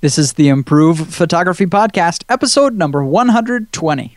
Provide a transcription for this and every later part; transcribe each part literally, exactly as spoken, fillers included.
This is the Improve Photography Podcast, episode number one hundred twenty.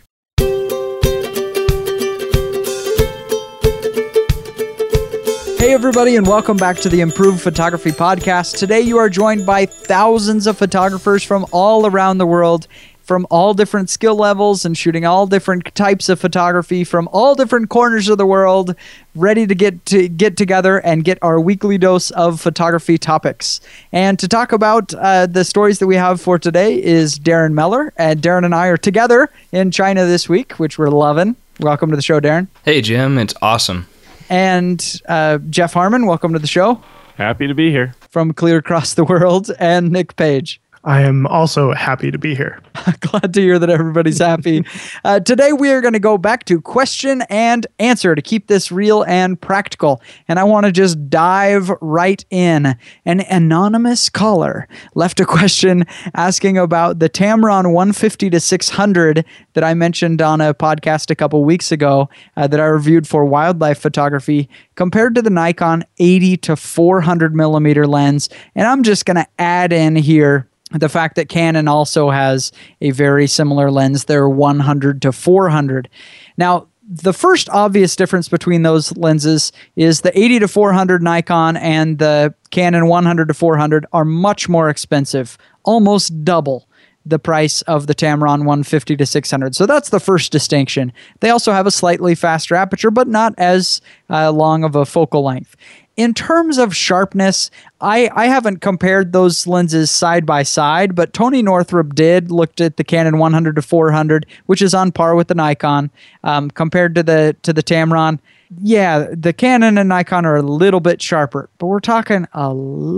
Hey everybody, and welcome back to the Improve Photography Podcast. Today you are joined by thousands of photographers from all around the world, from all different skill levels and shooting all different types of photography from all different corners of the world, ready to get to get together and get our weekly dose of photography topics. And to talk about uh, the stories that we have for today is Darren Meller. And Darren and I are together in China this week, which we're loving. Welcome to the show, Darren. Hey, Jim. It's awesome. And uh, Jeff Harmon, welcome to the show. Happy to be here. From clear across the world. And Nick Page. I am also happy to be here. Glad to hear that everybody's happy. Uh, today we are going to go back to question and answer to keep this real and practical. And I want to just dive right in. An anonymous caller left a question asking about the Tamron one fifty to six hundred that I mentioned on a podcast a couple weeks ago uh, that I reviewed for wildlife photography compared to the Nikon eighty to four hundred millimeter lens. And I'm just going to add in here the fact that Canon also has a very similar lens. They're one hundred to four hundred. Now, the first obvious difference between those lenses is the eighty to four hundred Nikon and the Canon one hundred to four hundred are much more expensive, almost double the price of the Tamron one fifty to six hundred. So that's the first distinction. They also have a slightly faster aperture, but not as uh, long of a focal length. In terms of sharpness, I, I haven't compared those lenses side by side, but Tony Northrup did, looked at the Canon one hundred to four hundred, which is on par with the Nikon, um, compared to the to the Tamron. Yeah, the Canon and Nikon are a little bit sharper, but we're talking a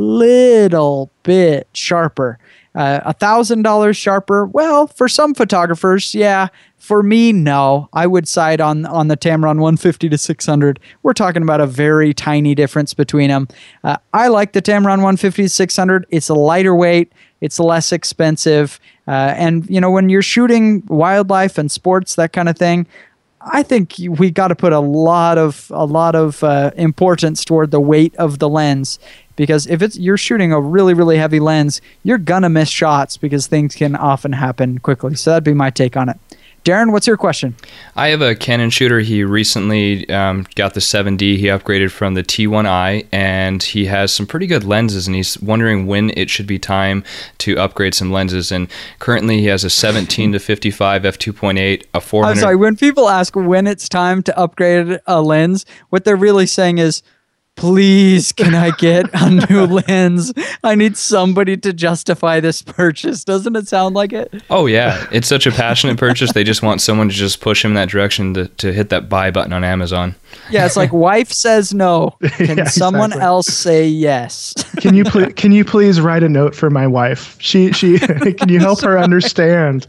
little bit sharper. Uh, one thousand dollars sharper? Well, for some photographers, yeah. For me, no. I would side on, on the Tamron one fifty to six hundred. We're talking about a very tiny difference between them. Uh, I like the Tamron one fifty to six hundred. It's a lighter weight. It's less expensive. Uh, and, you know, when you're shooting wildlife and sports, that kind of thing, I think we got to put a lot of a lot of uh, importance toward the weight of the lens, because if it's you're shooting a really really heavy lens, you're gonna miss shots because things can often happen quickly. So that'd be my take on it. Darren, what's your question? I have a Canon shooter. He recently um, got the seven D. He upgraded from the T one I, and he has some pretty good lenses, and he's wondering when it should be time to upgrade some lenses. And currently he has a seventeen to fifty-five f two point eight, a four hundred... I'm sorry, when people ask when it's time to upgrade a lens, what they're really saying is, please, can I get a new lens? I need somebody to justify this purchase. Doesn't it sound like it? Oh, yeah. It's such a passionate purchase. They just want someone to just push him in that direction to, to hit that buy button on Amazon. Yeah, it's like wife says no. Can Yeah, someone exactly. else say yes? Can you pl- can you please write a note for my wife? She she can you help her understand?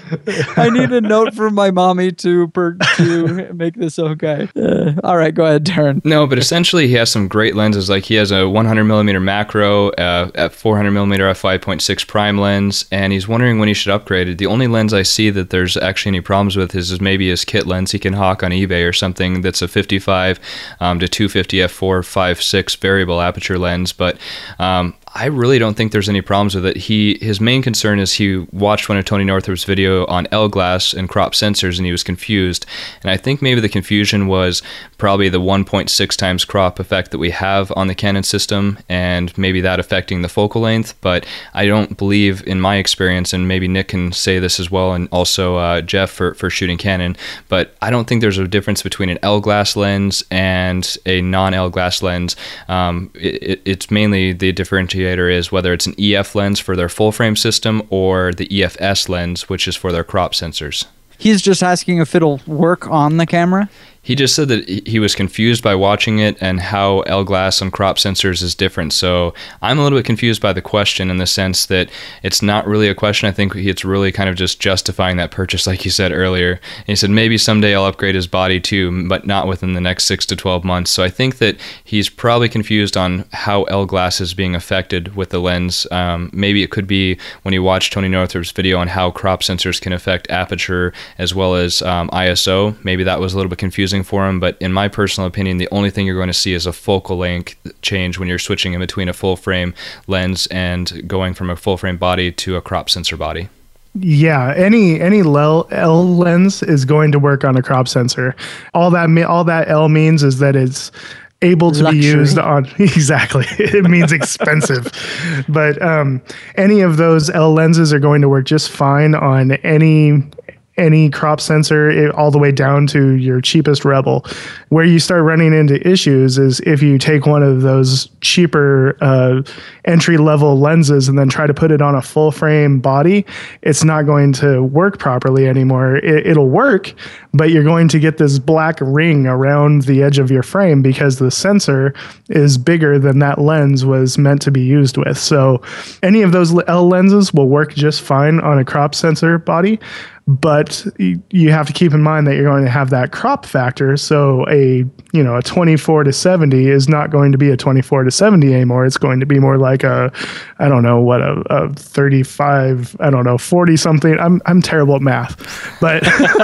I need a note from my mommy to per- to make this okay. Uh, all right, go ahead, Darren. No, but essentially he has some great lenses. Like he has a one hundred millimeter macro, uh, at four hundred millimeter f five point six prime lens, and he's wondering when he should upgrade it. The only lens I see that there's actually any problems with is, is maybe his kit lens he can hawk on eBay or something that's a fifty-five um, to two fifty f four five six variable aperture lens, but um, I really don't think there's any problems with it. He his main concern is he watched one of Tony Northrup's video on L-glass and crop sensors, and he was confused. And I think maybe the confusion was probably the one point six times crop effect that we have on the Canon system, and maybe that affecting the focal length. But I don't believe, in my experience, and maybe Nick can say this as well, and also uh, Jeff for, for shooting Canon, but I don't think there's a difference between an L-glass lens and a non-L-glass lens. Um, it, it's mainly the differentiator is whether it's an E F lens for their full frame system or the E F S lens, which is for their crop sensors. He's just asking if it'll work on the camera? He just said that he was confused by watching it and how L-glass on crop sensors is different. So I'm a little bit confused by the question in the sense that it's not really a question. I think it's really kind of just justifying that purchase, like you said earlier. And he said maybe someday I'll upgrade his body too, but not within the next six to twelve months. So I think that he's probably confused on how L-glass is being affected with the lens. Um, maybe it could be when he watched Tony Northrup's video on how crop sensors can affect aperture as well as um, I S O. Maybe that was a little bit confusing using for them, but in my personal opinion, the only thing you're going to see is a focal length change when you're switching in between a full frame lens and going from a full frame body to a crop sensor body. Yeah, any any L, L lens is going to work on a crop sensor. All that all that L means is that it's able to Luxury. be used on exactly. It means expensive, but um, any of those L lenses are going to work just fine on any. any crop sensor it, all the way down to your cheapest Rebel. Where you start running into issues is if you take one of those cheaper uh, entry-level lenses and then try to put it on a full-frame body, it's not going to work properly anymore. It, it'll work, but you're going to get this black ring around the edge of your frame because the sensor is bigger than that lens was meant to be used with. So any of those L lenses will work just fine on a crop sensor body, but you have to keep in mind that you're going to have that crop factor. So a, you know, a twenty-four to seventy is not going to be a twenty-four to seventy anymore. It's going to be more like a, I don't know what, a, a thirty-five, I don't know, forty something. I'm, I'm terrible at math, but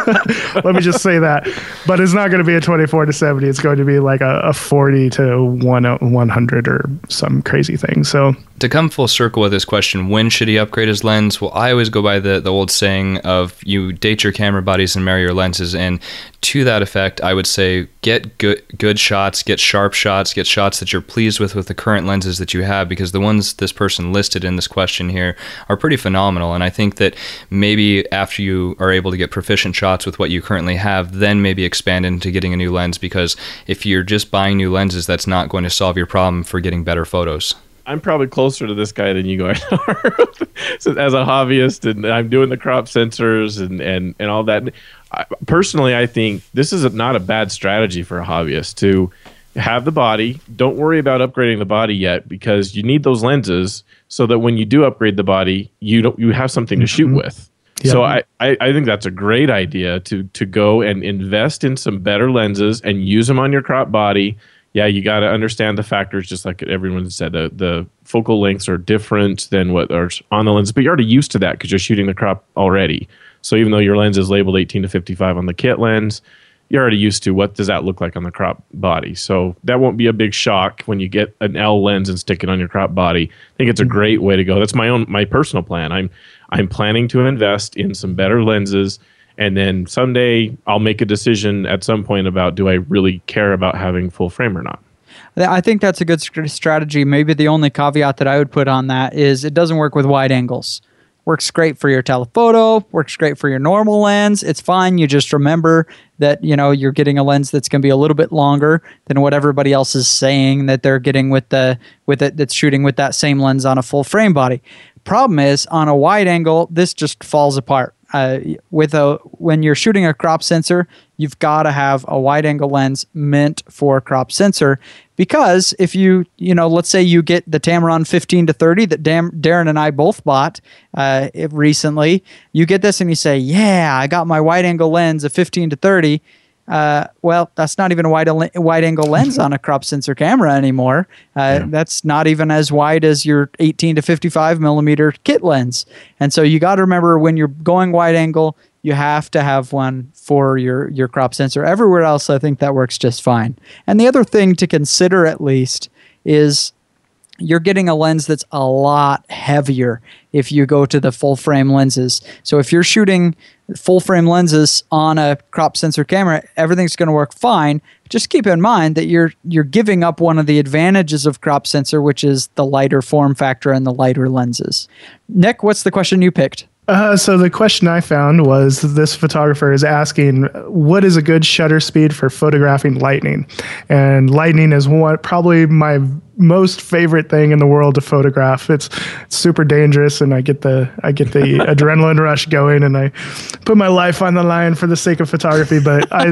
let me just say that, but it's not going to be a twenty-four to seventy. It's going to be like a, a forty to one hundred or some crazy thing. So to come full circle with this question, when should he upgrade his lens? Well, I always go by the, the old saying of you date your camera bodies and marry your lenses. And to that effect, I would say get good good shots, get sharp shots, get shots that you're pleased with with the current lenses that you have, because the ones this person listed in this question here are pretty phenomenal. And I think that maybe after you are able to get proficient shots with what you currently have, then maybe expand into getting a new lens, because if you're just buying new lenses, that's not going to solve your problem for getting better photos. I'm probably closer to this guy than you guys are. So as a hobbyist, and I'm doing the crop sensors and, and, and all that. I, personally, I think this is a, not a bad strategy for a hobbyist to have the body. Don't worry about upgrading the body yet, because you need those lenses so that when you do upgrade the body, you don't you have something to shoot mm-hmm. with. Yeah. So I, I, I think that's a great idea to to go and invest in some better lenses and use them on your crop body. Yeah, you got to understand the factors, just like everyone said. The, the focal lengths are different than what are on the lens, but you're already used to that because you're shooting the crop already. So even though your lens is labeled eighteen to fifty-five on the kit lens, you're already used to what does that look like on the crop body. So that won't be a big shock when you get an L lens and stick it on your crop body. I think it's a great way to go. That's my own my personal plan. I'm I'm planning to invest in some better lenses. And then someday I'll make a decision at some point about, do I really care about having full frame or not? I think that's a good strategy. Maybe the only caveat that I would put on that is it doesn't work with wide angles. Works great for your telephoto, works great for your normal lens. It's fine. You just remember that, you know, you're getting a lens that's going to be a little bit longer than what everybody else is saying that they're getting with the with it that's shooting with that same lens on a full frame body. Problem is, on a wide angle, this just falls apart. Uh, with a when you're shooting a crop sensor, you've got to have a wide angle lens meant for a crop sensor, because if you you know let's say you get the Tamron fifteen to thirty that Dam- Darren and I both bought uh, recently, you get this and you say, yeah, I got my wide angle lens of fifteen to thirty. Uh, well, that's not even a wide wide angle lens on a crop sensor camera anymore. Uh, yeah. That's not even as wide as your eighteen to fifty-five millimeter kit lens. And so you got to remember, when you're going wide angle, you have to have one for your, your crop sensor. Everywhere else, I think that works just fine. And the other thing to consider, at least, is you're getting a lens that's a lot heavier if you go to the full frame lenses. So if you're shooting full frame lenses on a crop sensor camera, everything's going to work fine. Just keep in mind that you're you're giving up one of the advantages of crop sensor, which is the lighter form factor and the lighter lenses. Nick, what's the question you picked? Uh, so the question I found was, this photographer is asking, what is a good shutter speed for photographing lightning? And lightning is what probably my most favorite thing in the world to photograph. It's, it's super dangerous, and I get the I get the adrenaline rush going, and I put my life on the line for the sake of photography. But I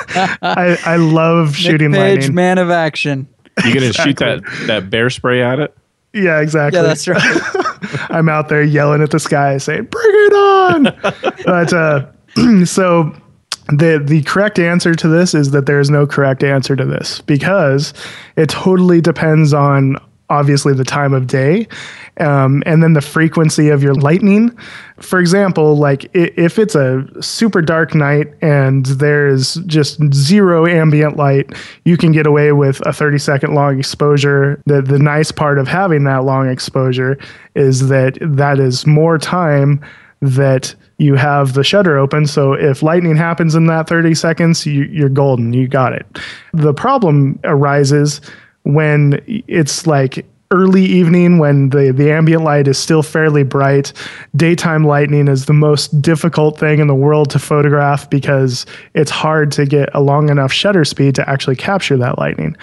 I, I love shooting Nick Page, lightning. Man of action. You gonna Exactly. shoot that that bear spray at it? Yeah, exactly. Yeah, that's right. I'm out there yelling at the sky saying, bring it on. But uh, so the the correct answer to this is that there is no correct answer to this, because it totally depends on obviously the time of day, um, and then the frequency of your lightning. For example, like if it's a super dark night and there's just zero ambient light, you can get away with a thirty second long exposure. The, the nice part of having that long exposure is that that is more time that you have the shutter open. So if lightning happens in that thirty seconds, you, you're golden. You got it. The problem arises when it's like early evening, when the, the ambient light is still fairly bright. Daytime lightning is the most difficult thing in the world to photograph because it's hard to get a long enough shutter speed to actually capture that lightning.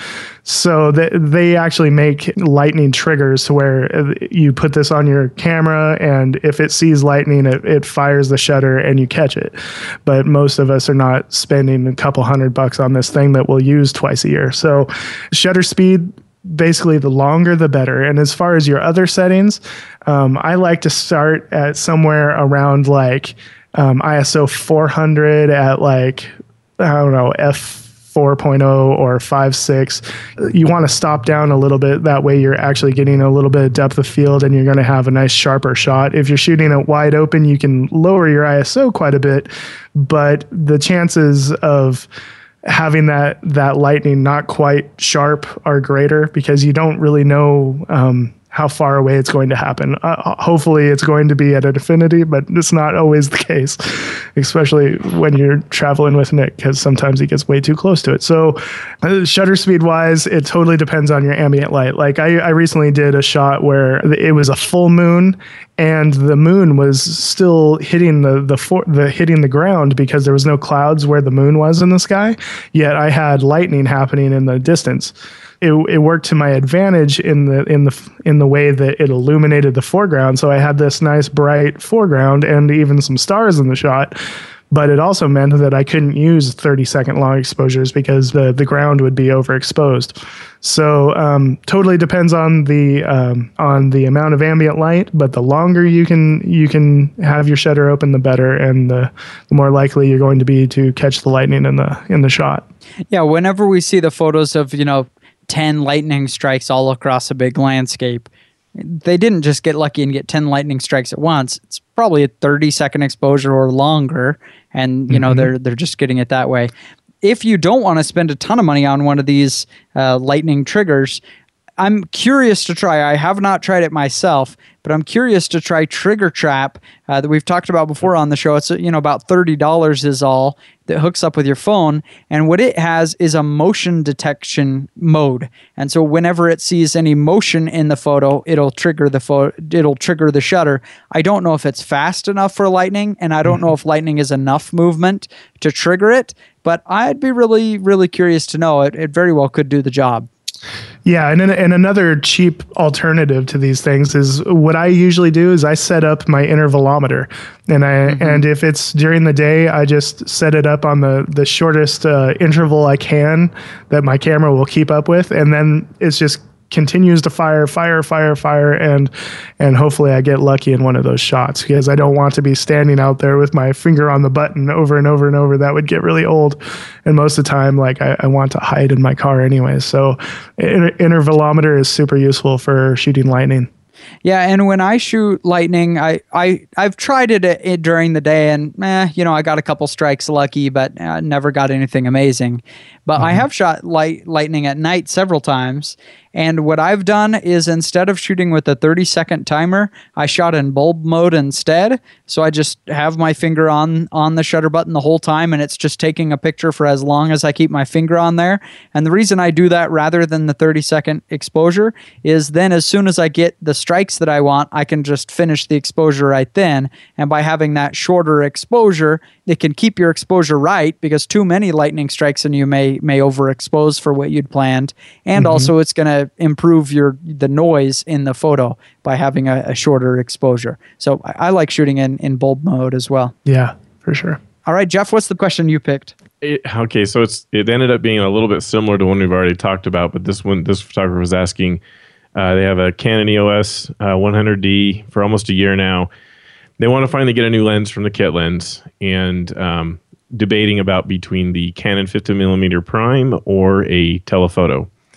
So they, they actually make lightning triggers where you put this on your camera, and if it sees lightning, it, it fires the shutter and you catch it. But most of us are not spending a couple hundred bucks on this thing that we'll use twice a year. So shutter speed, basically the longer the better. And as far as your other settings, um, I like to start at somewhere around like um, I S O four hundred at like, I don't know, F four point oh or five point six. You want to stop down a little bit. That way you're actually getting a little bit of depth of field and you're going to have a nice sharper shot. If you're shooting it wide open, you can lower your I S O quite a bit, but the chances of having that that lightning not quite sharp are greater because you don't really know um, how far away it's going to happen. Uh, hopefully it's going to be at an infinity, but it's not always the case, especially when you're traveling with Nick, because sometimes he gets way too close to it. So uh, shutter speed wise, it totally depends on your ambient light. Like I, I recently did a shot where it was a full moon and the moon was still hitting the the, for, the hitting the ground because there was no clouds where the moon was in the sky, yet I had lightning happening in the distance. It, it worked to my advantage in the in the in the way that it illuminated the foreground. So I had this nice bright foreground and even some stars in the shot. But it also meant that I couldn't use thirty second long exposures because the the ground would be overexposed. So um, totally depends on the um, on the amount of ambient light. But the longer you can you can have your shutter open, the better, and the, the more likely you're going to be to catch the lightning in the in the shot. Yeah, whenever we see the photos of you know. ten lightning strikes all across a big landscape. They didn't just get lucky and get ten lightning strikes at once. It's probably a thirty second exposure or longer, and you know mm-hmm. they're they're just getting it that way. If you don't want to spend a ton of money on one of these uh, lightning triggers, I'm curious to try. I have not tried it myself, but I'm curious to try Trigger Trap uh, that we've talked about before on the show. It's you know about thirty dollars is all that hooks up with your phone, and what it has is a motion detection mode. And so whenever it sees any motion in the photo, it'll trigger the photo. It'll trigger the shutter. I don't know if it's fast enough for lightning, and I don't know if lightning is enough movement to trigger it. But I'd be really, really curious to know. It, it very well could do the job. Yeah, and and another cheap alternative to these things is what I usually do is I set up my intervalometer, and I mm-hmm. and if it's during the day, I just set it up on the the shortest uh, interval I can that my camera will keep up with, and then it's just continues to fire, fire, fire, fire, and and hopefully I get lucky in one of those shots because I don't want to be standing out there with my finger on the button over and over and over. That would get really old, and most of the time, like I, I want to hide in my car anyway. So inter- intervalometer is super useful for shooting lightning. Yeah, and when I shoot lightning, I, I, I've tried it, it during the day, and eh, you know, I got a couple strikes lucky, but uh, never got anything amazing. But mm-hmm. I have shot light, lightning at night several times, and what I've done is instead of shooting with a thirty second timer, I shot in bulb mode instead. So I just have my finger on, on the shutter button the whole time, and it's just taking a picture for as long as I keep my finger on there. And the reason I do that rather than the thirty second exposure is then as soon as I get the strikes that I want, I can just finish the exposure right then. And by having that shorter exposure, it can keep your exposure right because too many lightning strikes and you may may overexpose for what you'd planned. And mm-hmm. also it's going to improve your the noise in the photo by having a, a shorter exposure. So I, I like shooting in, in bulb mode as well. Yeah, for sure. All right, Jeff, what's the question you picked? It, okay, so it's it ended up being a little bit similar to one we've already talked about, but this one, this photographer was asking, uh, they have a Canon E O S uh, one hundred D for almost a year now. They want to finally get a new lens from the kit lens, and um, debating about between the Canon fifty millimeter prime or a telephoto.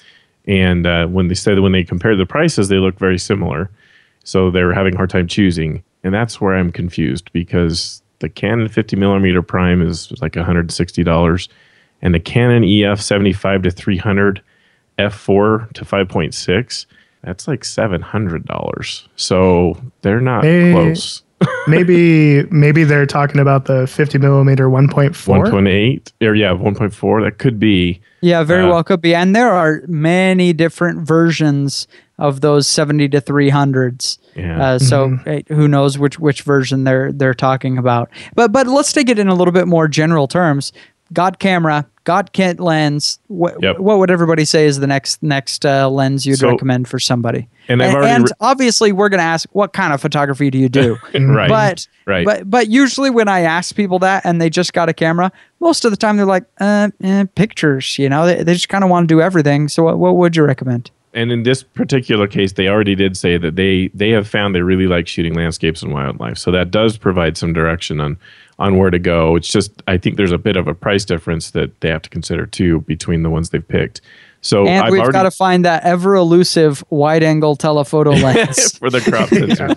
And uh, when they said when they compared the prices, they look very similar. So they were having a hard time choosing. And that's where I'm confused, because the Canon fifty millimeter prime is like one hundred sixty dollars, and the Canon E F seventy-five to three hundred f four to five point six, that's like seven hundred dollars. So they're not hey, close. maybe maybe they're talking about the fifty millimeter one point four. one point eight, or yeah, one point four. That could be. Yeah, very uh, well could be. And there are many different versions of those seventy to three hundreds. Yeah. Uh, so Mm-hmm. who knows which which version they're they're talking about. But but let's take it in a little bit more general terms. Got camera, got kit lens. What Yep. what would everybody say is the next next uh, lens you'd So- recommend for somebody? And I've and, already and re- obviously we're going to ask, what kind of photography do you do? Right. But Right. but but usually when I ask people that and they just got a camera, most of the time they're like, uh, eh, pictures. You know, they, they just kind of want to do everything. So what what would you recommend? And in this particular case, they already did say that they they have found they really like shooting landscapes and wildlife. So that does provide some direction on on where to go. It's just, I think there's a bit of a price difference that they have to consider too between the ones they've picked. So And I've we've already, got to find that ever elusive wide angle telephoto lens. for the crop sensor.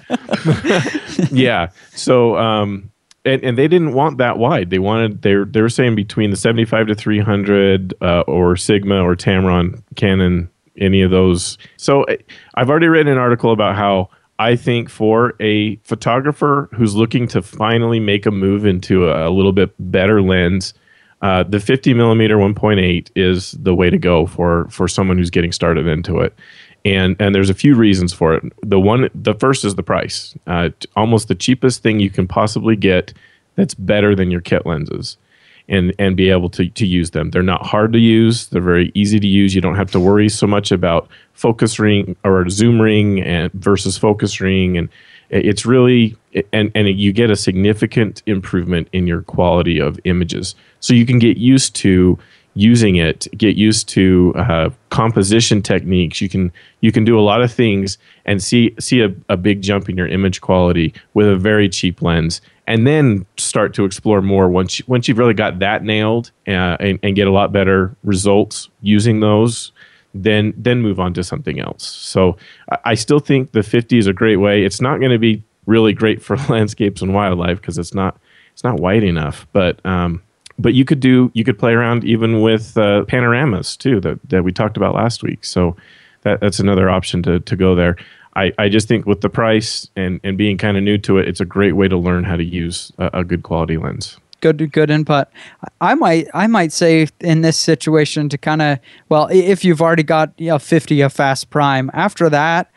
Yeah. So um and, and they didn't want that wide. They wanted they they were saying between the seventy-five to three hundred uh, or Sigma or Tamron, Canon, any of those. So I- I've already written an article about how I think for a photographer who's looking to finally make a move into a, a little bit better lens, uh, the fifty millimeter one point eight is the way to go for for someone who's getting started into it. And and there's a few reasons for it. The one, the first is the price. Uh, t- almost the cheapest thing you can possibly get that's better than your kit lenses, and and be able to to use them. They're not hard to use. They're very easy to use. You don't have to worry so much about focus ring or zoom ring and versus focus ring, and it- it's really and and you get a significant improvement in your quality of images. So you can get used to using it, get used to uh, composition techniques. You can you can do a lot of things and see see a, a big jump in your image quality with a very cheap lens, and then start to explore more once you, once you've really got that nailed uh, and, and get a lot better results using those. Then then move on to something else. So I, I still think the fifty is a great way. It's not going to be really great for landscapes and wildlife because it's not it's not wide enough, but um, But you could do you could play around even with uh, panoramas too that, that we talked about last week. So that, that's another option to to go there. I, I just think with the price and, and being kind of new to it, it's a great way to learn how to use a, a good quality lens. Good, good input. I might, I might say in this situation to kind of, well, if you've already got you know, fifty a fast prime, after that,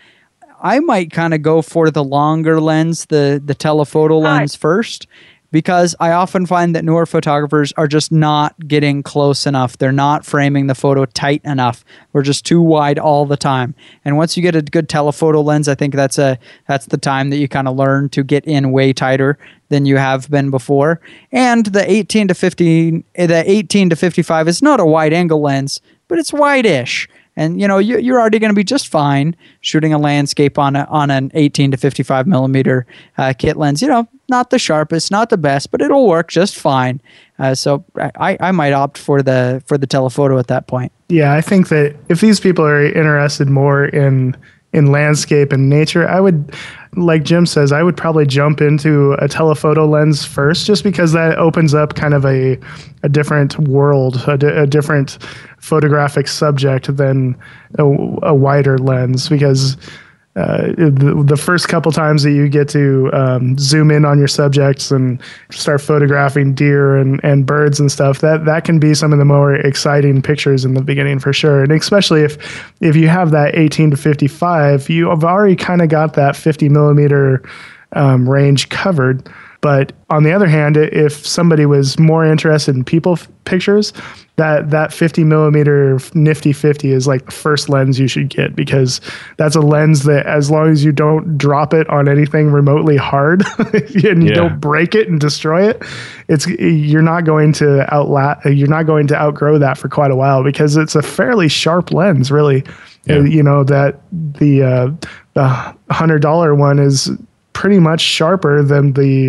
I might kind of go for the longer lens, the the telephoto lens first, because I often find that newer photographers are just not getting close enough. They're not framing the photo tight enough. We're just too wide all the time. And once you get a good telephoto lens, I think that's a that's the time that you kind of learn to get in way tighter than you have been before. And the eighteen to fifty, the eighteen to fifty-five is not a wide angle lens, but it's wide-ish. And you know you, you're already going to be just fine shooting a landscape on a, on an eighteen to fifty-five millimeter uh, kit lens. You know, not the sharpest, not the best, but it'll work just fine. Uh, so I, I might opt for the for the telephoto at that point. Yeah, I think that if these people are interested more in in landscape and nature, I would, like Jim says, I would probably jump into a telephoto lens first, just because that opens up kind of a a different world, a, di- a different photographic subject than a, a wider lens. Because uh, the, the first couple times that you get to um, zoom in on your subjects and start photographing deer and, and birds and stuff, that, that can be some of the more exciting pictures in the beginning for sure. And especially if if you have that eighteen to fifty-five, you have already kind of got that fifty millimeter um, range covered. But on the other hand, if somebody was more interested in people f- pictures, that that fifty millimeter Nifty fifty is like the first lens you should get, because that's a lens that, as long as you don't drop it on anything remotely hard and you Yeah. don't break it and destroy it, it's you're not going to outla- you're not going to outgrow that for quite a while, because it's a fairly sharp lens, really. Yeah. Uh, you know that the uh, the hundred dollar one is pretty much sharper than the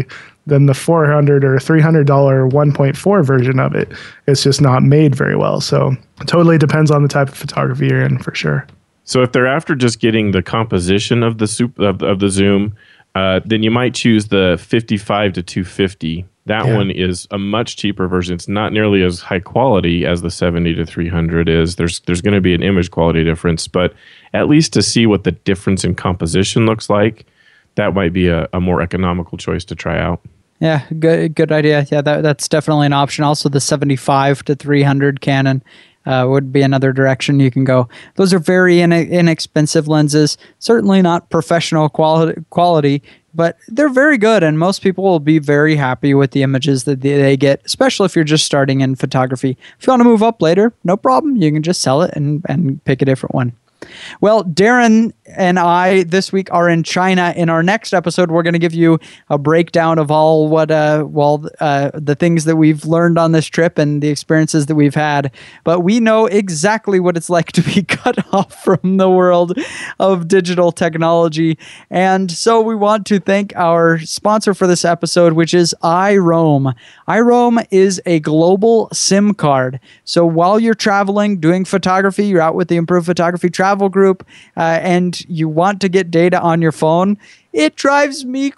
than the four hundred or three hundred dollar one point four version of it. It's just not made very well. So it totally depends on the type of photography you're in, for sure. So if they're after just getting the composition of the soup of, of the zoom, uh, then you might choose the fifty-five to two fifty. That yeah. one is a much cheaper version. It's not nearly as high quality as the seventy to three hundred is. There's there's going to be an image quality difference, but at least to see what the difference in composition looks like, that might be a, a more economical choice to try out. Yeah, good good idea. Yeah, that, that's definitely an option. Also, the seventy-five to three hundred Canon uh, would be another direction you can go. Those are very in, inexpensive lenses. Certainly not professional quality, quality, but they're very good, and most people will be very happy with the images that they, they get, especially if you're just starting in photography. If you want to move up later, no problem. You can just sell it and, and pick a different one. Well, Darren and I this week are in China. In our next episode, we're going to give you a breakdown of all what, uh, well, uh, the things that we've learned on this trip and the experiences that we've had. But we know exactly what it's like to be cut off from the world of digital technology. And so we want to thank our sponsor for this episode, which is iRoam. iRoam is a global SIM card. So while you're traveling, doing photography, you're out with the Improved Photography Travel Group, uh, and you want to get data on your phone, it drives me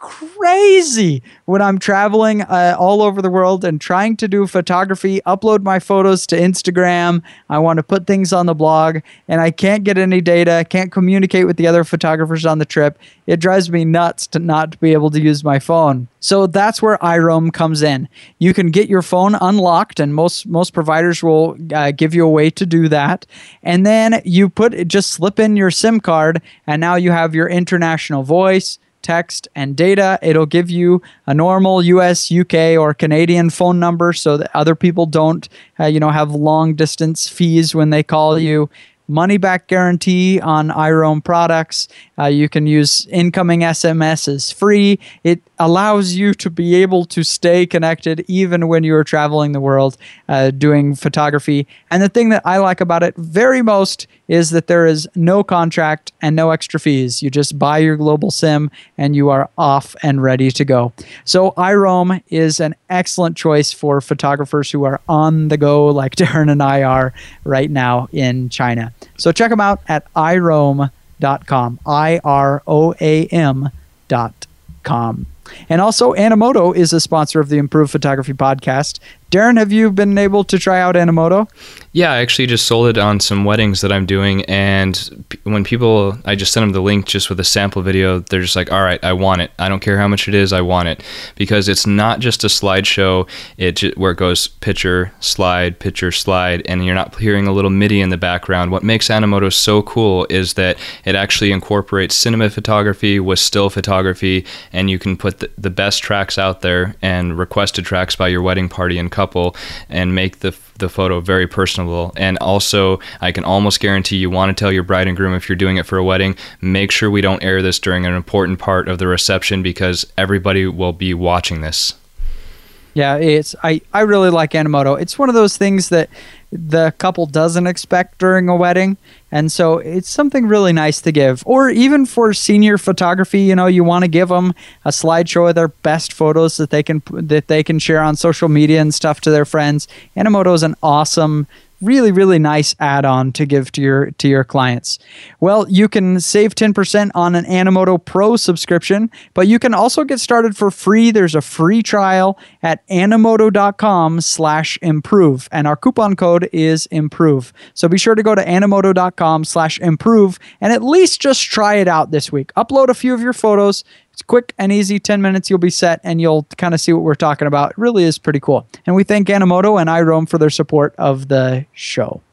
crazy when I'm traveling uh, all over the world and trying to do photography, upload my photos to Instagram. I want to put things on the blog, and I can't get any data, can't communicate with the other photographers on the trip. It drives me nuts to not be able to use my phone. So that's where iRoam comes in. You can get your phone unlocked, and most most providers will uh, give you a way to do that. And then you put just slip in your SIM card, and now you have your international voice, text, and data. It'll give you a normal U S, U K, or Canadian phone number so that other people don't, uh, you know, have long distance fees when they call you. Money back guarantee on iRoam products. Uh, you can use incoming S M Ses free. It allows you to be able to stay connected even when you are traveling the world uh, doing photography. And the thing that I like about it very most is that there is no contract and no extra fees. You just buy your global SIM and you are off and ready to go. So iRoam is an excellent choice for photographers who are on the go like Darren and I are right now in China. So check them out at i roam dot com, I R O A M dot com. And also, Animoto is a sponsor of the Improved Photography Podcast. Darren, have you been able to try out Animoto? Yeah, I actually just sold it on some weddings that I'm doing, and p- when people, I just send them the link just with a sample video, they're just like, all right, I want it. I don't care how much it is, I want it. Because it's not just a slideshow it j- where it goes picture, slide, picture, slide, and you're not hearing a little MIDI in the background. What makes Animoto so cool is that it actually incorporates cinema photography with still photography, and you can put the, the best tracks out there and requested tracks by your wedding party and couple and make the the photo very personable. And also, I can almost guarantee you want to tell your bride and groom, if you're doing it for a wedding, make sure we don't air this during an important part of the reception because everybody will be watching this. Yeah, it's I, I really like Animoto. It's one of those things that the couple doesn't expect during a wedding, and so it's something really nice to give. Or even for senior photography, you know, you want to give them a slideshow of their best photos that they can that they can share on social media and stuff to their friends. Animoto is an awesome, really, really nice add-on to give to your to your clients. Well, you can save ten percent on an Animoto Pro subscription, but you can also get started for free. There's a free trial at animoto.com slash improve, and our coupon code is improve. So be sure to go to animoto.com slash improve and at least just try it out this week. Upload a few of your photos. It's quick and easy, ten minutes, you'll be set, and you'll kind of see what we're talking about. It really is pretty cool. And we thank Animoto and iRoam for their support of the show.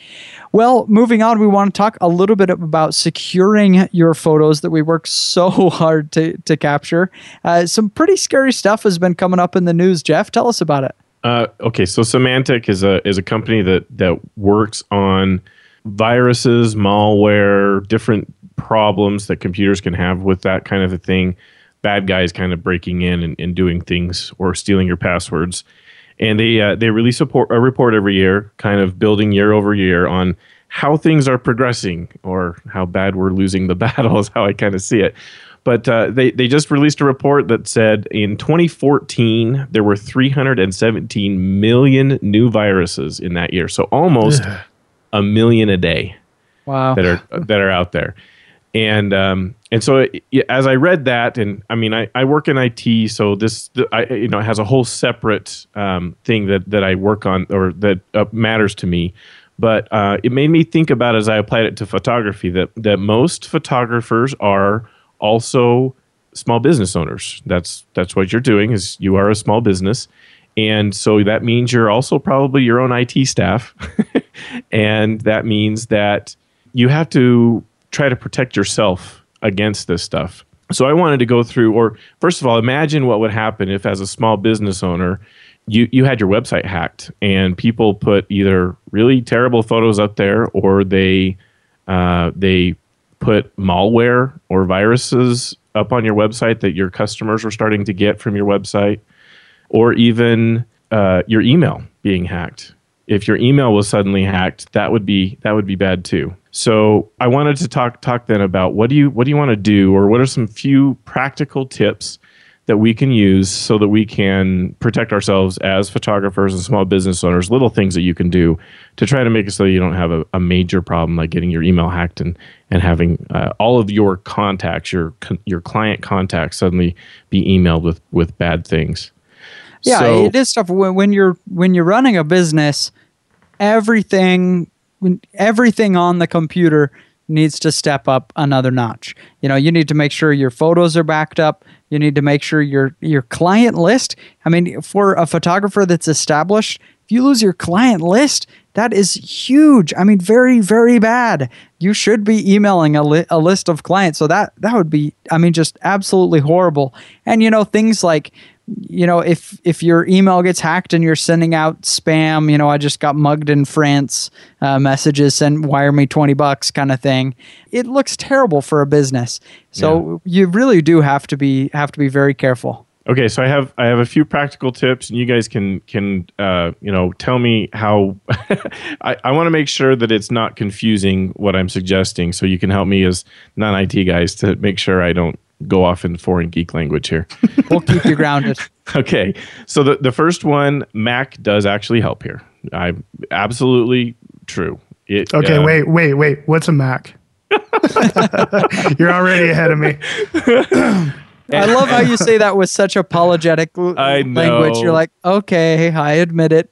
Well, moving on, we want to talk a little bit about securing your photos that we work so hard to, to capture. Uh, some pretty scary stuff has been coming up in the news. Jeff, tell us about it. Uh, okay, so Symantec is a is a company that that works on viruses, malware, different problems that computers can have with that kind of a thing. Bad guys kind of breaking in and, and doing things or stealing your passwords. And they uh, they release a, por- a report every year, kind of building year over year on how things are progressing or how bad we're losing the battle is how I kind of see it. But uh, they, they just released a report that said in twenty fourteen, there were three hundred seventeen million new viruses in that year. So almost Ugh. a million a day Wow. that are that are out there. And um, and so it, as I read that, and I mean, I, I work in I T, so this I, you know has a whole separate um, thing that, that I work on or that uh, matters to me. But uh, it made me think about as I applied it to photography that that most photographers are also small business owners. That's that's what you're doing is you are a small business, and so that means you're also probably your own I T staff, and that means that you have to try to protect yourself against this stuff. So I wanted to go through, or first of all, imagine what would happen if as a small business owner, you, you had your website hacked and people put either really terrible photos up there or they uh, they put malware or viruses up on your website that your customers were starting to get from your website, or even uh, your email being hacked. If your email was suddenly hacked, that would be that would be bad too. So I wanted to talk talk then about what do you what do you want to do, or what are some few practical tips that we can use so that we can protect ourselves as photographers and small business owners, little things that you can do to try to make it so you don't have a, a major problem like getting your email hacked and, and having uh, all of your contacts, your your client contacts suddenly be emailed with, with bad things. Yeah, So- it is tough when, when you're when you're running a business. Everything, when everything on the computer needs to step up another notch. You know, you need to make sure your photos are backed up. You need to make sure your your client list. I mean, for a photographer that's established, if you lose your client list, that is huge. I mean, very, very bad. You should be emailing a, li- a list of clients. So that that would be, I mean, just absolutely horrible. And, you know, things like, you know, if if your email gets hacked and you're sending out spam, you know, I just got mugged in France uh, messages, send wire me twenty bucks kind of thing. It looks terrible for a business. So you really do have to be have to be very careful. Okay, so I have I have a few practical tips, and you guys can can uh, you know tell me how. I, I want to make sure that it's not confusing what I'm suggesting, so you can help me as non-I T guys to make sure I don't go off in foreign geek language here. We'll keep you grounded. Okay, so the the first one, Mac does actually help here. I absolutely true. It, Okay, uh, wait, wait, wait. What's a Mac? You're already ahead of me. I love how you say that with such apologetic l- I language. know. You're like, okay, I admit it.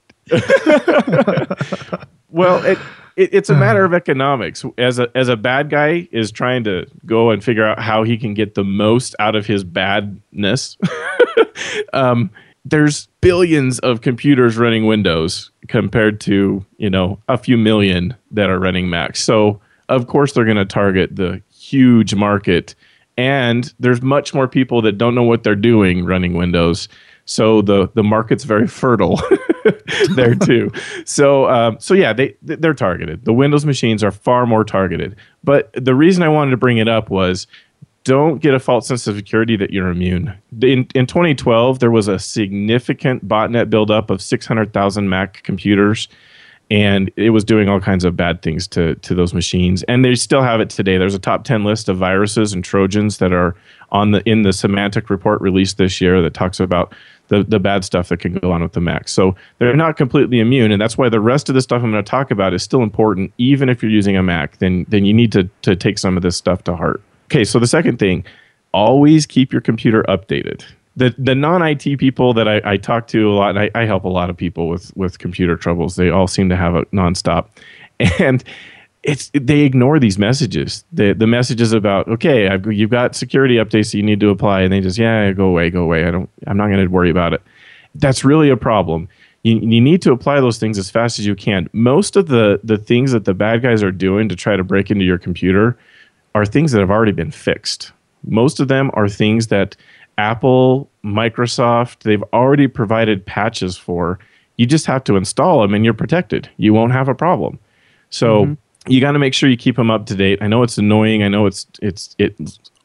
Well, it, it it's a matter of economics. As a as a bad guy is trying to go and figure out how he can get the most out of his badness. um, there's billions of computers running Windows compared to, you know, a few million that are running Macs. So of course they're going to target the huge market, and there's much more people that don't know what they're doing running Windows. So the the market's very fertile there too. So um, so yeah, they they're targeted. The Windows machines are far more targeted. But the reason I wanted to bring it up was, don't get a false sense of security that you're immune. In in twenty twelve, there was a significant botnet buildup of six hundred thousand Mac computers, and it was doing all kinds of bad things to to those machines. And they still have it today. There's a top ten list of viruses and Trojans that are on the in the Symantec report released this year that talks about the, the bad stuff that can go on with the Mac. So they're not completely immune, and that's why the rest of the stuff I'm going to talk about is still important. Even if you're using a Mac, then then you need to to take some of this stuff to heart. Okay, so the second thing, always keep your computer updated. The the non-I T people that I, I talk to a lot, and I, I help a lot of people with, with computer troubles. They all seem to have it nonstop. And it's they ignore these messages. The the messages about, okay, I've, you've got security updates that you need to apply, and they just, yeah, go away, go away. I don't, I'm not going to worry about it. That's really a problem. You, you need to apply those things as fast as you can. Most of the the things that the bad guys are doing to try to break into your computer are things that have already been fixed. Most of them are things that Apple, Microsoft, they've already provided patches for. You just have to install them and you're protected. You won't have a problem. So mm-hmm. you got to make sure you keep them up to date. I know it's annoying. I know it's it's it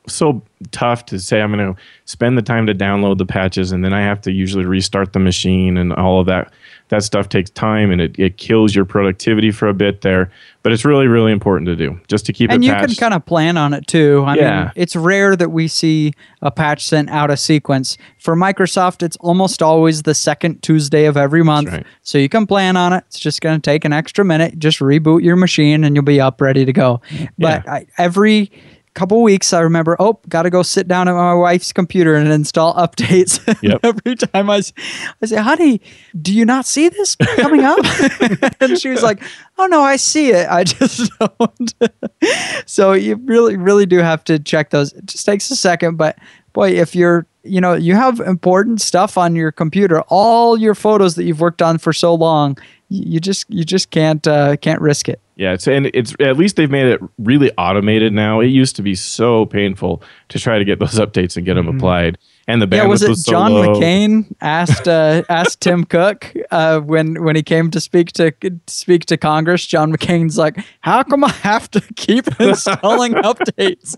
so tough to say I'm going to spend the time to download the patches, and then I have to usually restart the machine, and all of that. That stuff takes time, and it, it kills your productivity for a bit there. But it's really, really important to do, just to keep and it you patched. can kind of plan on it too. I Yeah. mean, it's rare that we see a patch sent out of sequence. For Microsoft, it's almost always the second Tuesday of every month. right. So you can plan on it. It's just going to take an extra minute. Just reboot your machine and you'll be up ready to go. But Yeah. I, every couple weeks, I remember, oh, got to go sit down at my wife's computer and install updates. Yep. Every time I, s- I say, honey, do you not see this coming up? And she was like, oh, no, I see it. I just don't. So you really, really do have to check those. It just takes a second. But boy, if you're, you know, you have important stuff on your computer, all your photos that you've worked on for so long, you you just you just can't uh, can't risk it. Yeah, it's and it's at least they've made it really automated now. It used to be so painful to try to get those updates and get them applied. And the bandwidth Yeah, was it so John low. McCain asked uh, asked Tim Cook uh, when when he came to speak to speak to Congress? John McCain's like, "How come I have to keep installing updates?"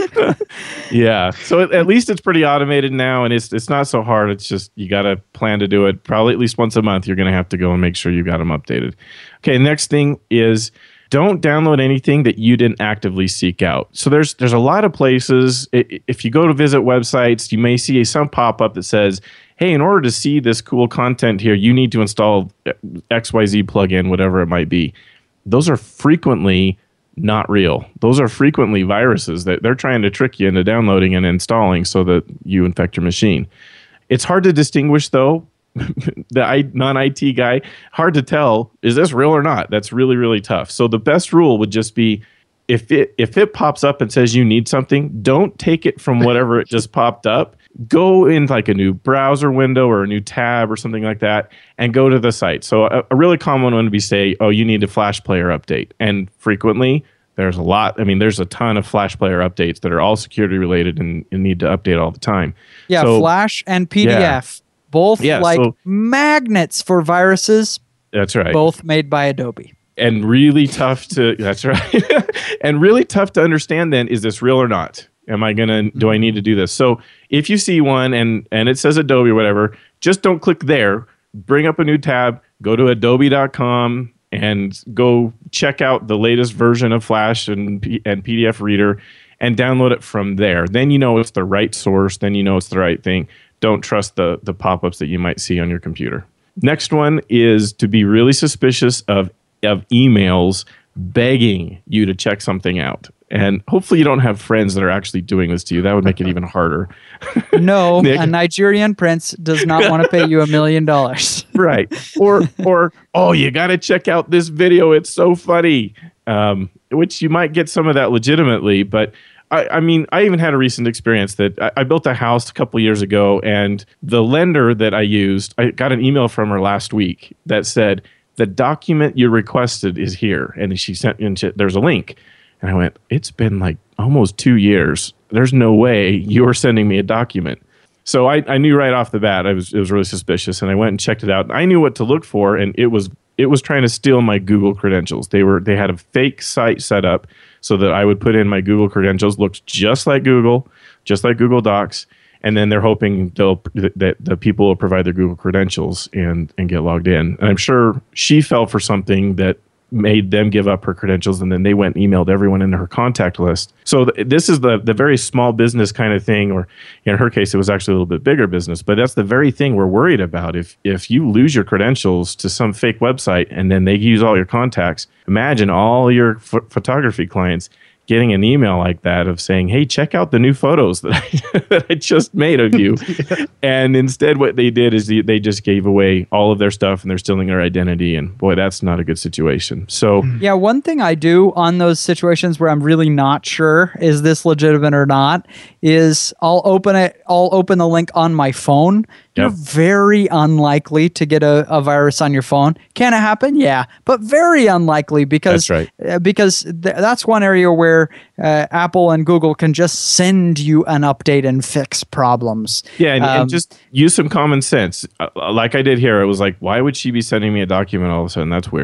Yeah, so at, at least it's pretty automated now, and it's it's not so hard. It's just you got to plan to do it. Probably at least once a month, you're going to have to go and make sure you got them updated. Okay, next thing is don't download anything that you didn't actively seek out. So there's there's a lot of places. i- If you go to visit websites, you may see some pop up that says, "Hey, in order to see this cool content here, you need to install X Y Z plugin, whatever it might be." Those are frequently not real. Those are frequently viruses that they're trying to trick you into downloading and installing so that you infect your machine. It's hard to distinguish, though. The I, non-I T guy, hard to tell, is this real or not? That's really, really tough. So the best rule would just be, if it if it pops up and says you need something, don't take it from whatever it just popped up. Go in like a new browser window or a new tab or something like that and go to the site. So a, a really common one would be, say, oh, you need a Flash Player update. And frequently, there's a lot. I mean, there's a ton of Flash Player updates that are all security related and, and need to update all the time. Yeah, So- Flash and P D F, Yeah. both Yeah, like so- magnets for viruses, That's right. both made by Adobe. And really tough to that's right and really tough to understand then, is this real or not? Am I gonna do I need to do this? So if you see one and and it says Adobe or whatever, just don't click there. Bring up a new tab, go to adobe dot com and go check out the latest version of Flash and P- and P D F Reader and download it from there. Then you know it's the right source, then you know it's the right thing. Don't trust the the pop-ups that you might see on your computer. Next one is to be really suspicious of of emails begging you to check something out. And hopefully you don't have friends that are actually doing this to you. That would make it even harder. No, Nick? a Nigerian prince does not want to pay you a million dollars. Right. Or, or oh, you got to check out this video. It's so funny. Um, which you might get some of that legitimately. But I, I mean, I even had a recent experience that I, I built a house a couple years ago, and the lender that I used, I got an email from her last week that said, the document you requested is here. And she sent me, there's a link. And I went, it's been like almost two years. There's no way you're sending me a document. So I, I knew right off the bat, I was it was really suspicious, and I went and checked it out. I knew what to look for, and it was it was trying to steal my Google credentials. They were they had a fake site set up so that I would put in my Google credentials, looked just like Google, just like Google Docs, and then they're hoping they'll that the people will provide their Google credentials and and get logged in. And I'm sure she fell for something that made them give up her credentials, and then they went and emailed everyone in her contact list. So th- this is the the very small business kind of thing, or in her case, it was actually a little bit bigger business, but that's the very thing we're worried about. If if you lose your credentials to some fake website and then they use all your contacts, imagine all your ph- photography clients getting an email like that of saying, hey, check out the new photos that I, that I just made of you. Yeah. And instead what they did is they, they just gave away all of their stuff, and they're stealing their identity. And boy, that's not a good situation. So yeah, one thing I do on those situations where I'm really not sure, is this legitimate or not, is I'll open it, I'll open the link on my phone. You're Yep. very unlikely to get a, a virus on your phone. Can it happen? Yeah, but very unlikely, because That's right. uh, because th- that's one area where uh, Apple and Google can just send you an update and fix problems. yeah, and, Um, and just use some common sense. Uh, like I did here, it was like, why would she be sending me a document all of a sudden? That's weird.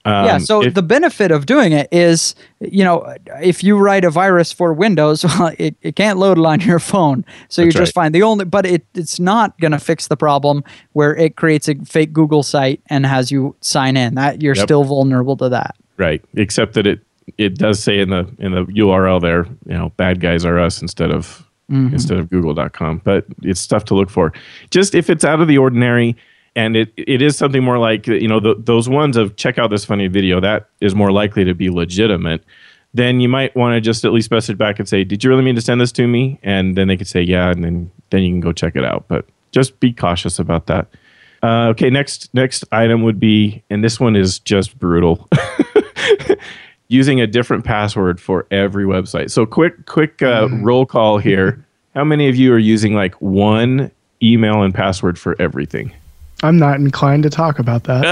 Um, yeah, so if- the benefit of doing it is, you know, if you write a virus for Windows, well, it, it can't load it on your phone. So That's you're just right. fine. The only, but it, it's not going to fix the problem where it creates a fake Google site and has you sign in. That you're Yep. still vulnerable to that. Right. Except that it it does say in the in the U R L there, you know, bad guys are us instead of Mm-hmm. instead of google dot com. But it's stuff to look for. Just if it's out of the ordinary and it it is something more like, you know, the, those ones of check out this funny video, that is more likely to be legitimate, then you might want to just at least message back and say, did you really mean to send this to me? And then they could say, yeah, and then then you can go check it out. But just be cautious about that. Uh, okay, next next item would be, and this one is just brutal. Using a different password for every website. So quick, quick uh, roll call here. How many of you are using like one email and password for everything? I'm not inclined to talk about that.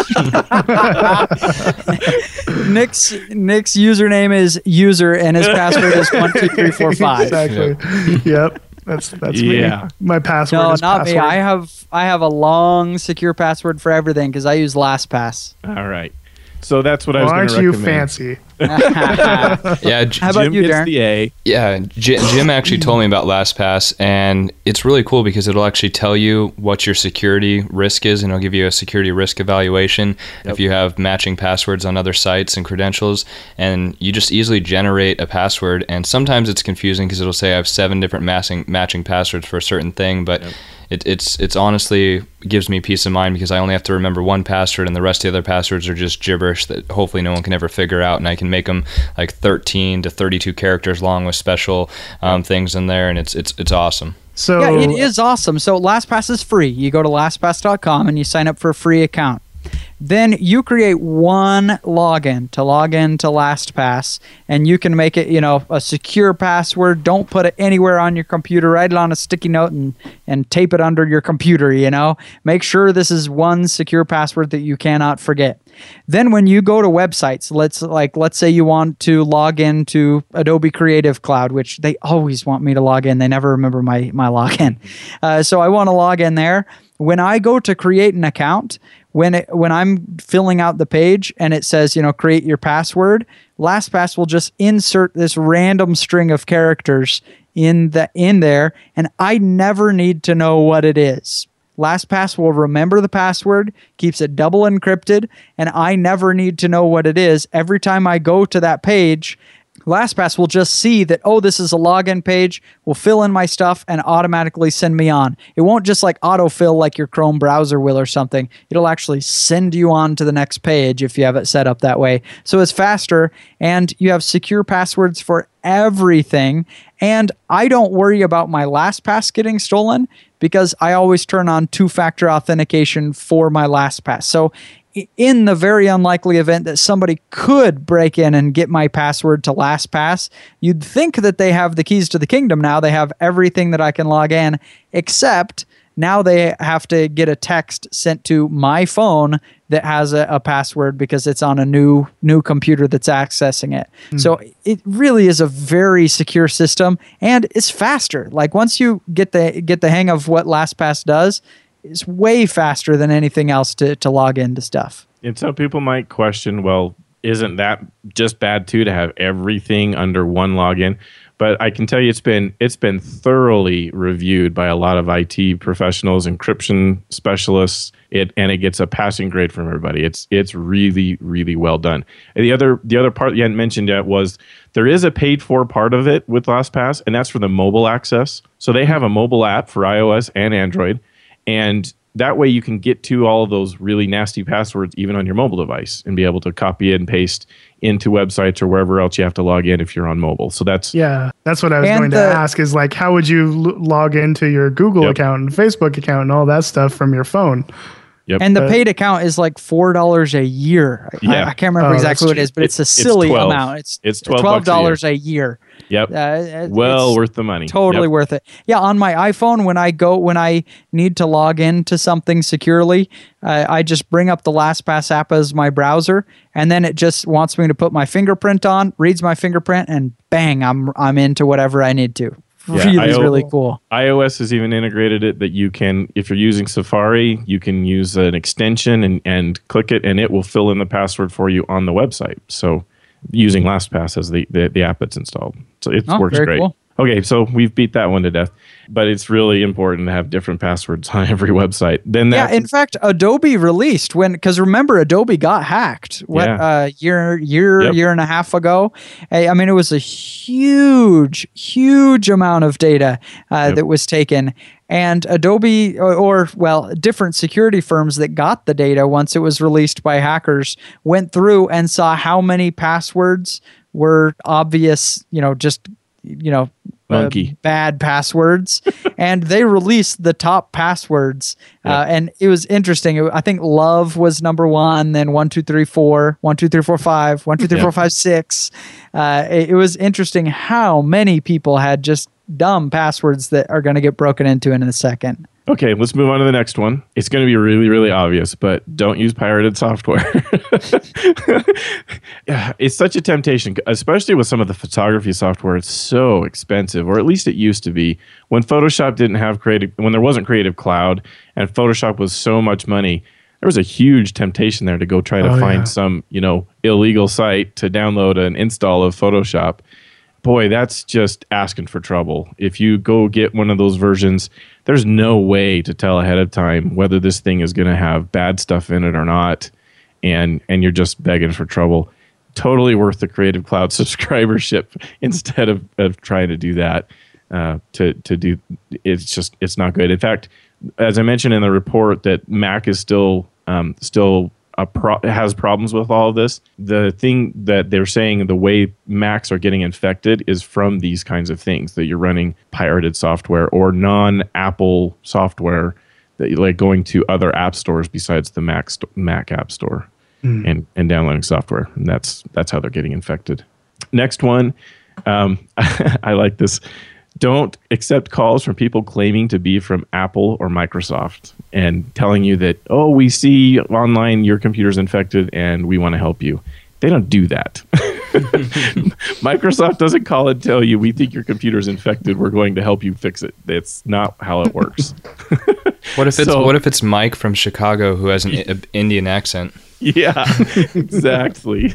Nick's Nick's username is user and his password is one two three four five. Exactly. Yep. That's that's Yeah. me. My password No, is not password. me. I have I have a long secure password for everything because I use LastPass. All right. So that's what I Well, was going aren't to you recommend. fancy? Yeah, J- How about Jim you, gets Darren? the A. Yeah, J- Jim actually told me about LastPass, and it's really cool because it'll actually tell you what your security risk is, and it'll give you a security risk evaluation if you have matching passwords on other sites and credentials, and you just easily generate a password. And sometimes it's confusing because it'll say I have seven different matching matching passwords for a certain thing, but it, it's it's honestly gives me peace of mind because I only have to remember one password, and the rest of the other passwords are just gibberish that hopefully no one can ever figure out, and I can make them like thirteen to thirty-two characters long with special um, things in there, and it's it's it's awesome. So Yeah, it is awesome. So LastPass is free. You go to lastpass dot com and you sign up for a free account. Then you create one login to log in to LastPass, and you can make it, you know, a secure password. Don't put it anywhere on your computer. Write it on a sticky note and, and tape it under your computer, you know. Make sure this is one secure password that you cannot forget. Then when you go to websites, let's like let's say you want to log into Adobe Creative Cloud, which they always want me to log in. They never remember my my login. Uh, so I want to log in there. When I go to create an account, when it, when I'm filling out the page and it says, you know, create your password, LastPass will just insert this random string of characters in the in there, and I never need to know what it is. LastPass will remember the password, keeps it double encrypted, and I never need to know what it is. Every time I go to that page, LastPass will just see that, oh, this is a login page, will fill in my stuff, and automatically send me on. It won't just like autofill like your Chrome browser will or something. It'll actually send you on to the next page if you have it set up that way. So it's faster, and you have secure passwords for everything. And I don't worry about my LastPass getting stolen because I always turn on two-factor authentication for my LastPass. So in the very unlikely event that somebody could break in and get my password to LastPass, you'd think that they have the keys to the kingdom now. They have everything that I can log in, except now they have to get a text sent to my phone that has a, a password because it's on a new new computer that's accessing it. Mm. So it really is a very secure system, and it's faster. Like once you get the get the hang of what LastPass does, it's way faster than anything else to, to log into stuff. And some people might question, well, isn't that just bad too to have everything under one login? But I can tell you it's been it's been thoroughly reviewed by a lot of I T professionals, encryption specialists, it and it gets a passing grade from everybody. It's it's really, really well done. And the other the other part you hadn't mentioned yet was there is a paid for part of it with LastPass, and that's for the mobile access. So they have a mobile app for iOS and Android. And that way you can get to all of those really nasty passwords even on your mobile device and be able to copy and paste into websites or wherever else you have to log in if you're on mobile. So that's yeah, that's what I was And going the- to ask is like, how would you l- log into your Google Yep. account and Facebook account and all that stuff from your phone? Yep. And the Uh, paid account is like four dollars a year. I- Yeah. I, I can't remember Oh, that's exactly what it cheap. is, but it's a It's silly twelve. amount. It's It's twelve bucks a year. dollars a year. Yep. Uh, it- well it's worth the money. Totally Yep. worth it. Yeah, on my iPhone, when I go, when I need to log into something securely, uh, I just bring up the LastPass app as my browser, and then it just wants me to put my fingerprint on, reads my fingerprint, and bang, I'm I'm into whatever I need to. Yeah, really, I O- really cool. iOS has even integrated it that you can, if you're using Safari, you can use an extension and, and click it, and it will fill in the password for you on the website. So using LastPass as the, the, the app that's installed. So it Oh, works very great. cool. Okay, so we've beat that one to death. But it's really important to have different passwords on every website. Then Yeah, that, in fact, Adobe released when because remember Adobe got hacked what Yeah. uh year year Yep. year and a half ago. I I mean, it was a huge huge amount of data uh, Yep. that was taken, and Adobe or, or well, different security firms that got the data once it was released by hackers went through and saw how many passwords were obvious, you know, just you know. Uh, Monkey. bad passwords, and they released the top passwords. Yeah. Uh, and it was interesting. It- I think love was number one, then one, two, three, four, one, two, three, four, five, one, two, three, Yeah. four, five, six. Uh, it, it was interesting how many people had just dumb passwords that are going to get broken into in a second. Okay, let's move on to the next one. It's going to be really, really obvious, but don't use pirated software. Yeah, it's such a temptation, especially with some of the photography software. It's so expensive, or at least it used to be. When Photoshop didn't have creative, when there wasn't Creative Cloud, and Photoshop was so much money, there was a huge temptation there to go try to Oh, find yeah. some, you know, illegal site to download an install of Photoshop. Boy, that's just asking for trouble. If you go get one of those versions, there's no way to tell ahead of time whether this thing is going to have bad stuff in it or not, and and you're just begging for trouble. Totally worth the Creative Cloud subscribership instead of, of trying to do that. Uh, to to do it's just it's not good. In fact, as I mentioned in the report, that Mac is still um, still. A pro- has problems with all of this. The thing that they're saying, the way Macs are getting infected is from these kinds of things, that you're running pirated software or non-Apple software, that you're like going to other app stores besides the Mac st- Mac App Store and, and downloading software. And that's that's how they're getting infected. Next one, um, I like this. Don't accept calls from people claiming to be from Apple or Microsoft and telling you that, oh, we see online your computer's infected and we want to help you. They don't do that. Microsoft doesn't call and tell you, we think your computer's infected, we're going to help you fix it. That's not how it works. What if it's So- what if it's Mike from Chicago who has an I- Indian accent? Yeah, exactly.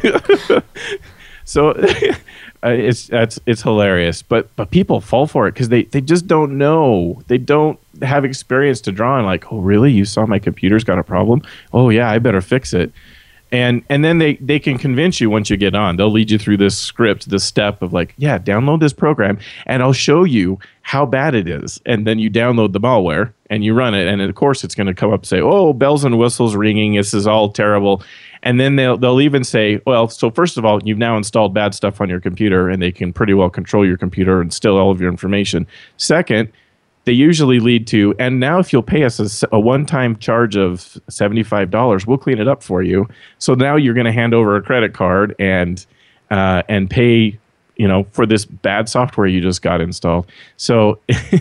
So uh, it's that's it's hilarious, but but people fall for it because they, they just don't know. They don't have experience to draw on. Like, oh, really? You saw my computer's got a problem? Oh, yeah, I better fix it. And and then they, they can convince you once you get on. They'll lead you through this script, this step of like, yeah, download this program, and I'll show you how bad it is. And then you download the malware and you run it, and of course it's going to come up and say, oh, bells and whistles ringing. This is all terrible. And then they'll they'll even say, well, so first of all, you've now installed bad stuff on your computer, and they can pretty well control your computer and steal all of your information. Second, they usually lead to, and now if you'll pay us a, s- a one-time charge of seventy-five dollars, we'll clean it up for you. So now you're going to hand over a credit card and uh, and pay, you know, for this bad software you just got installed. So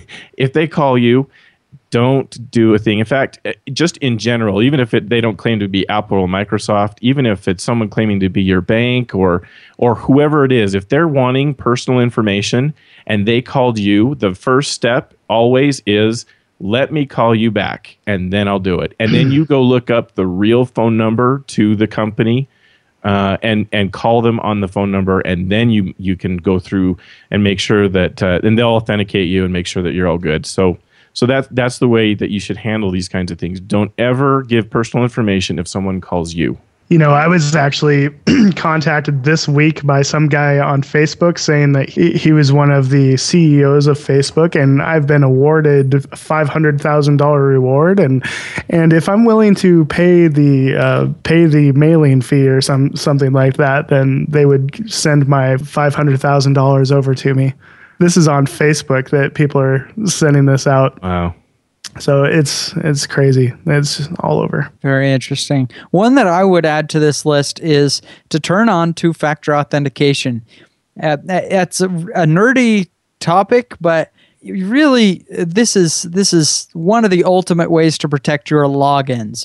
if they call you, don't do a thing. In fact, eh, just in general, even if it, they don't claim to be Apple or Microsoft, even if it's someone claiming to be your bank or or whoever it is, if they're wanting personal information and they called you, the first step always is, let me call you back and then I'll do it. And then you go look up the real phone number to the company uh, and and call them on the phone number, and then you you can go through and make sure that uh, and they'll authenticate you and make sure that you're all good. So. So that's that's the way that you should handle these kinds of things. Don't ever give personal information if someone calls you. You know, I was actually contacted this week by some guy on Facebook saying that he, he was one of the C E Os of Facebook, and I've been awarded a five hundred thousand dollars reward, and and if I'm willing to pay the uh, pay the mailing fee or some something like that, then they would send my five hundred thousand dollars over to me. This is on Facebook that people are sending this out. Wow. So it's it's crazy. It's all over. Very interesting. One that I would add to this list is to turn on two-factor authentication. Uh, it's a, a nerdy topic, but really, this is this is one of the ultimate ways to protect your logins.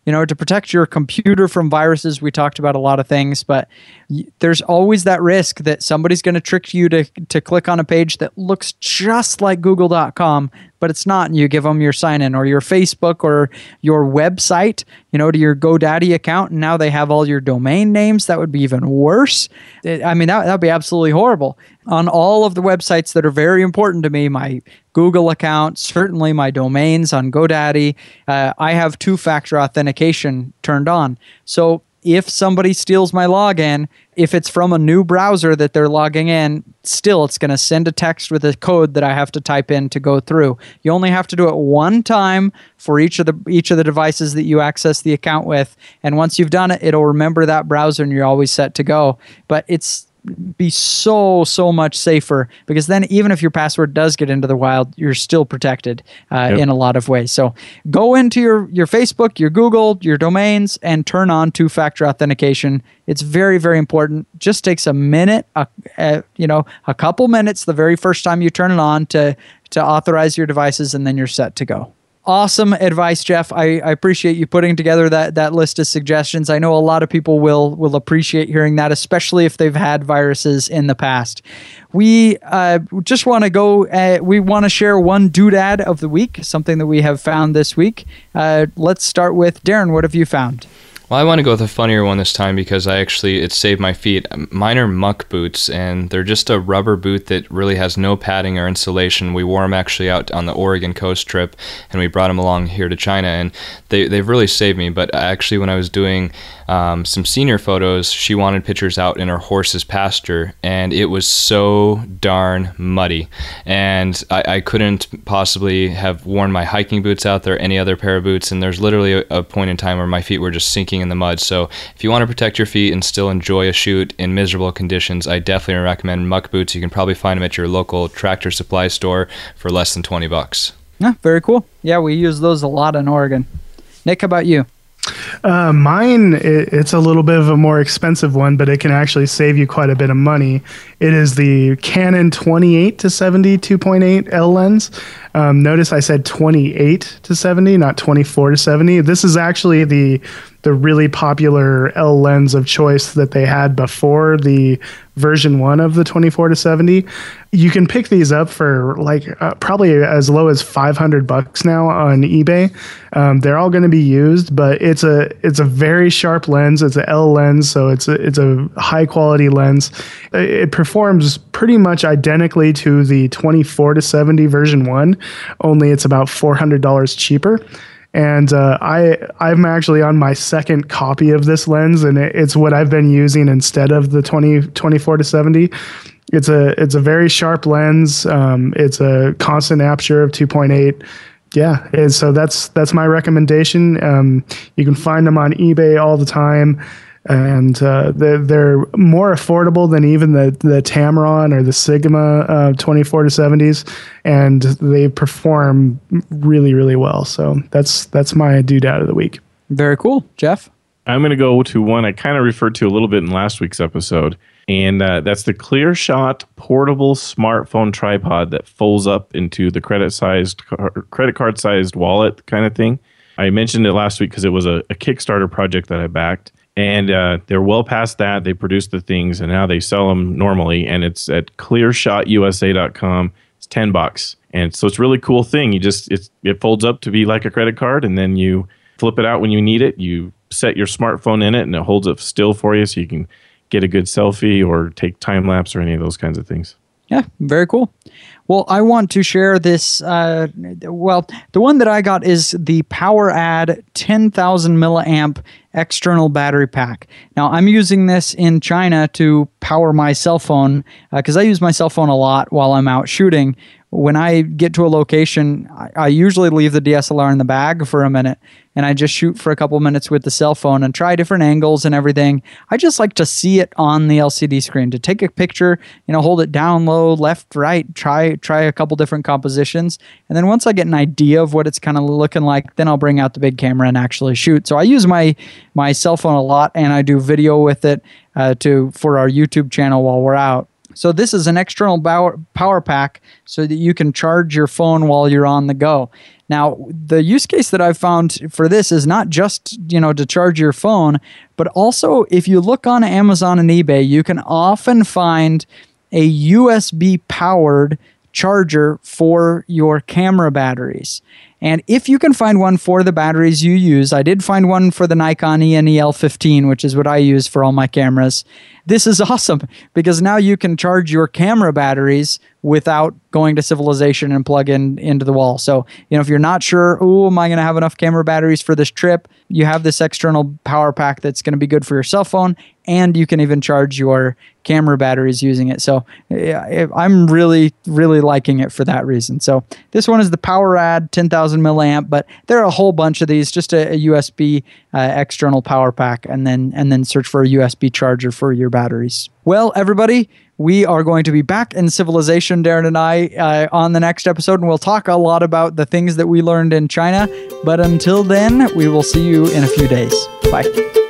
you know, to protect your computer from viruses. We talked about a lot of things, but y- there's always that risk that somebody's going to trick you to to click on a page that looks just like google dot com, but it's not, and you give them your sign in or your Facebook or your website, you know, to your GoDaddy account, and now they have all your domain names. That would be even worse. It, I mean, that would be absolutely horrible. On all of the websites that are very important to me, my Google account, certainly my domains on GoDaddy, uh, I have two-factor authentication turned on. So if somebody steals my login, if it's from a new browser that they're logging in, still it's going to send a text with a code that I have to type in to go through. You only have to do it one time for each of the each of the devices that you access the account with, and once you've done it, it'll remember that browser and you're always set to go. But it's be so so much safer, because then even if your password does get into the wild, you're still protected uh, yep. in a lot of ways. So go into your your Facebook, your Google, your domains, and turn on two-factor authentication. It's very very important. Just takes a minute, a, a, you know, a couple minutes the very first time you turn it on to to authorize your devices, and then you're set to go. Awesome advice, Jeff. I, I appreciate you putting together that that list of suggestions. I know a lot of people will will appreciate hearing that, especially if they've had viruses in the past. We uh, just want to go, uh, we want to share one doodad of the week, something that we have found this week. Uh, let's start with Darren. What have you found? Well, I want to go with a funnier one this time because I actually, it saved my feet. Mine are muck boots, and they're just a rubber boot that really has no padding or insulation. We wore them actually out on the Oregon coast trip, and we brought them along here to China, and they, they've really saved me. But actually, when I was doing um, some senior photos, she wanted pictures out in her horse's pasture, and it was so darn muddy. And I, I couldn't possibly have worn my hiking boots out there, any other pair of boots, and there's literally a, a point in time where my feet were just sinking in the mud. So if you want to protect your feet and still enjoy a shoot in miserable conditions, I definitely recommend muck boots. You can probably find them at your local Tractor Supply store for less than twenty bucks. Yeah, very cool. Yeah, we use those a lot in Oregon. Nick, how about you? Uh, mine, it, it's a little bit of a more expensive one, but it can actually save you quite a bit of money. It is the Canon twenty-eight to seventy two point eight L lens. Um, notice I said twenty-eight to seventy, not twenty-four to seventy. This is actually the the really popular L lens of choice that they had before the version one of the twenty-four to seventy. You can pick these up for like uh, probably as low as five hundred bucks now on eBay. Um, they're all going to be used, but it's a it's a very sharp lens. It's an L lens, so it's a, it's a high quality lens. It performs pretty much identically to the twenty-four to seventy version one, only it's about four hundred dollars cheaper. And uh, I, I'm actually on my second copy of this lens, and it, it's what I've been using instead of the twenty, twenty-four to seventy. It's a it's a very sharp lens. Um, it's a constant aperture of two point eight. Yeah, and so that's that's my recommendation. Um, you can find them on eBay all the time, and uh, they're, they're more affordable than even the the Tamron or the Sigma uh, twenty-four to seventies, and they perform really really well. So that's that's my doodad of the week. Very cool, Jeff. I'm going to go to one I kind of referred to a little bit in last week's episode, and uh, that's the ClearShot portable smartphone tripod that folds up into the credit sized credit card sized wallet kind of thing. I mentioned it last week because it was a, a Kickstarter project that I backed. And uh, they're well past that. They produce the things, and now they sell them normally. And it's at clear shot U S A dot com. It's ten bucks, and so it's a really cool thing. You just it's, it folds up to be like a credit card, and then you flip it out when you need it. You set your smartphone in it, and it holds it still for you, so you can get a good selfie or take time lapse or any of those kinds of things. Yeah, very cool. Well, I want to share this. Uh, well, the one that I got is the PowerAd ten thousand milliamp external battery pack. Now, I'm using this in China to power my cell phone because uh, I use my cell phone a lot while I'm out shooting. When I get to a location, I, I usually leave the D S L R in the bag for a minute, and I just shoot for a couple minutes with the cell phone and try different angles and everything. I just like to see it on the L C D screen, to take a picture, you know, hold it down low, left, right, try try a couple different compositions. And then once I get an idea of what it's kind of looking like, then I'll bring out the big camera and actually shoot. So I use my my cell phone a lot, and I do video with it uh, to for our YouTube channel while we're out. So this is an external power, power pack so that you can charge your phone while you're on the go. Now, the use case that I've found for this is not just, you know, to charge your phone, but also if you look on Amazon and eBay, you can often find a U S B powered charger for your camera batteries. And if you can find one for the batteries you use, I did find one for the Nikon E N E L fifteen, which is what I use for all my cameras. This is awesome because now you can charge your camera batteries without going to Civilization and plug in into the wall. So, you know, if you're not sure, oh, am I going to have enough camera batteries for this trip? You have this external power pack that's going to be good for your cell phone, and you can even charge your camera batteries using it. So yeah, I'm really, really liking it for that reason. So this one is the PowerAd ten thousand milliamp, but there are a whole bunch of these, just a, a U S B uh, external power pack, and then and then search for a U S B charger for your batteries. Well, everybody, we are going to be back in Civilization, Darren and I, uh, on the next episode, and we'll talk a lot about the things that we learned in China. But until then, we will see you in a few days. Bye.